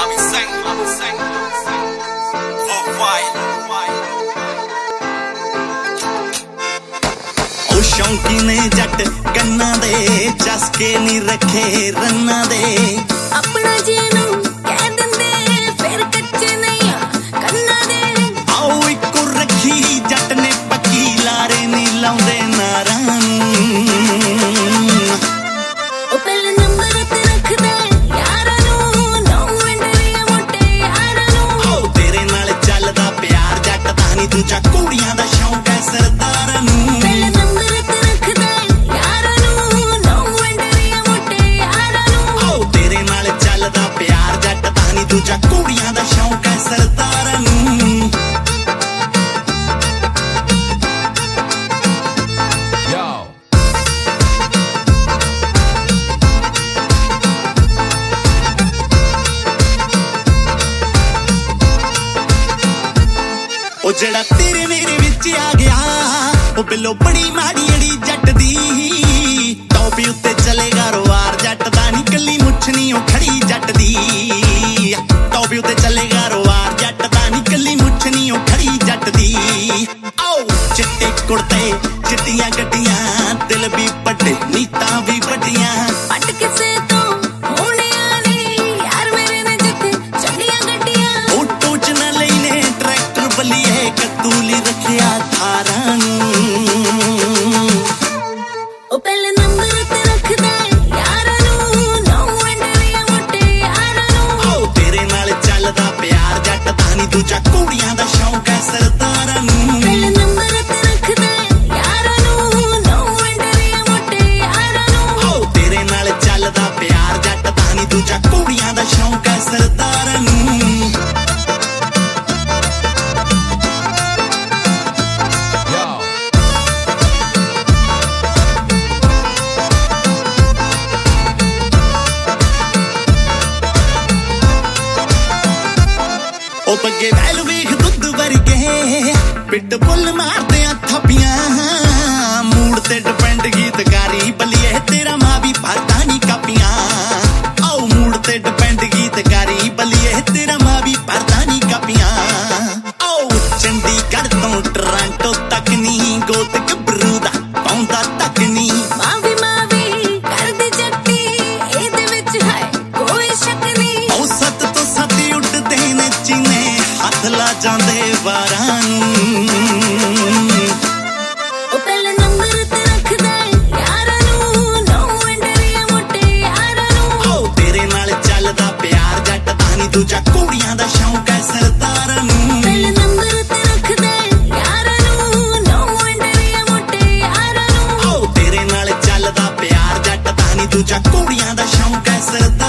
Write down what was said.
शौकी ने जट कन्ना दे चसके नी रखे रन्ना दे अपना जीनू कह दिंदे फिर कच्चे नहीं कन्ना दे आओ इको रखी जट ने पक्की लारे नी लाउंदे नारां ओ पहले नंबर ते रख दे यारां नू नौ वंडरिया मोटे यारां नू आओ तेरे नाल चलदा प्यार जट दा नी दूजा कुड़ियां दा शौक है सरदारां नू दूजा कुड़ियां दा शौक है सरदारां नू ओ जेड़ा तेरे मेरे विच आ गया ओ बिलो बड़ी माड़ी अड़ी जट दी टॉपी उत्ते चलेगा रोवार जट दा नी कल्ली मुछ नी ओ खड़ी जट दी टॉपी उत्ते चलेगा रोवार जट दा नी कल्ली मुछ नी ओ खड़ी जट दी आओ चिट्टे कुर्ते चिट्टियां गड्डियां दिल भी बड़े नीतां भी बड़ियां पट किसे तो होने आने यार मेरे ने जिथे चलियां गड्डियां फोटो च ना लेने ट्रैक्टर बलिए कतूली रखिया थारां ओ पहले नंबर ते रख दे यारां नू नौ वंडरिया मोटे यारां नू आओ तेरे नाल चलदा प्यार जट दा नी दूजा कुड़ियां दा शौक है सरदारां नू पहले नंबर ते रख दे यारां नू नौ वंडरिया मोटे यारां नू आओ तेरे नाल चलदा प्यार जट दा नी दूजा कुड़ियां दा शौक है सरदारां नू ओ बगे वैल वेख दुध वर्गे पिट बुल मारदे थप्पियां मूड ते डिपेंड गीतकारी बलिए तेरा मां भी भरदा नी कापियां आओ मूड ते डिपेंड गीतकारी बलिए तेरा मां भी भरदा नी कापियां आओ चंडीगढ़ तो टोरंटो तक नी गोत गबरू दा पाउंदा तक नी मावी कर दे जट्टी एदे विच है कोई शक नहीं ओ सत तो सत उड़दे ने चीने हथ ला जांदे वारां ओ पहले नंबर ते रख दे यारां नू नौ वंडरिया मोटे यारां नू आओ तेरे नाल चलदा प्यार जट दा नी दूजा कुड़ियां दा शौक है सरदारां नू पहले नंबर ते रख दे यारां नू नौ वंडरिया मोटे यारां नू आओ तेरे नाल चलदा प्यार जट दा नी दूजा कुड़ियां दा शौक है सरदारां